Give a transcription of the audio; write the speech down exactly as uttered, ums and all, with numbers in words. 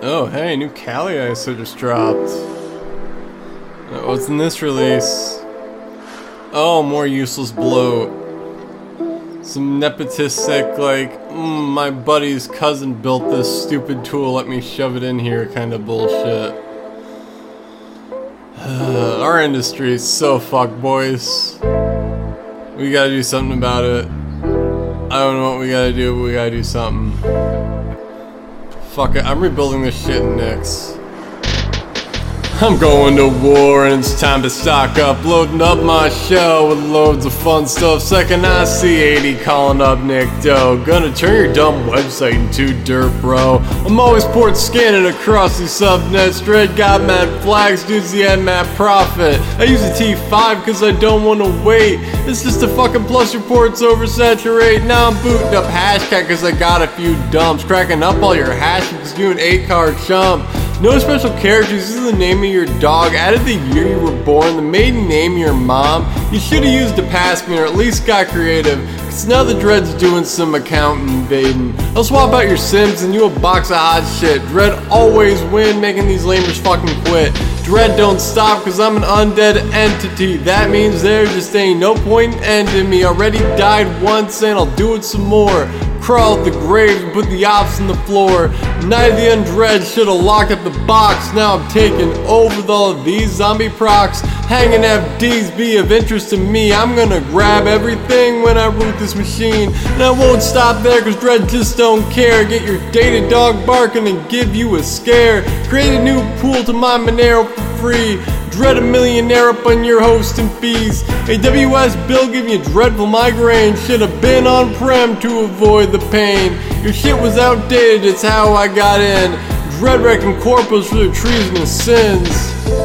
Oh, hey, new Kali I S O just dropped. Uh, what's in this release? Oh, more useless bloat. Some nepotistic, like, mm, my buddy's cousin built this stupid tool, let me shove it in here kind of bullshit. Our industry is so fucked, boys. We gotta do something about it. I don't know what we gotta do, but we gotta do something. Fuck it, I'm rebuilding this shit in Nix. I'm going to war and it's time to stock up. Loading up my shell with loads of fun stuff. Second I see eighty calling up Nick Doe. Gonna turn your dumb website into dirt, bro. I'm always port scanning across these subnets. Dread got mad flags, dudes the end mad profit. I use a T five cause I don't wanna wait. It's just a fucking plus reports oversaturate. Now I'm booting up Hashcat cause I got a few dumps. Cracking up all your hashing cause you an eight card chump. No special characters, this is the name of your dog. Added the year you were born, the maiden name of your mom. You should've used a passme or at least got creative, cause now the Dread's doing some account invading. I'll swap out your Sims and you a box of hot shit. Dread always win, making these lamers fucking quit. Dread don't stop cause I'm an undead entity. That means there just ain't no point in ending me. Already died once and I'll do it some more. Crawl up the grave and put the ops on the floor. Night of the Undread should've locked up the box. Now I'm taking over with all of these zombie procs. Hanging F Ds be of interest to me. I'm gonna grab everything when I root this machine. And I won't stop there cause Dread just don't care. Get your data dog barking and give you a scare. Create a new pool to mine Monero for free. Dread a millionaire up on your hosting fees. A W S bill giving you dreadful migraine. Should've been on-prem to avoid the pain. Your shit was outdated, it's how I got in. Dread wrecking corpos for their treasonous sins.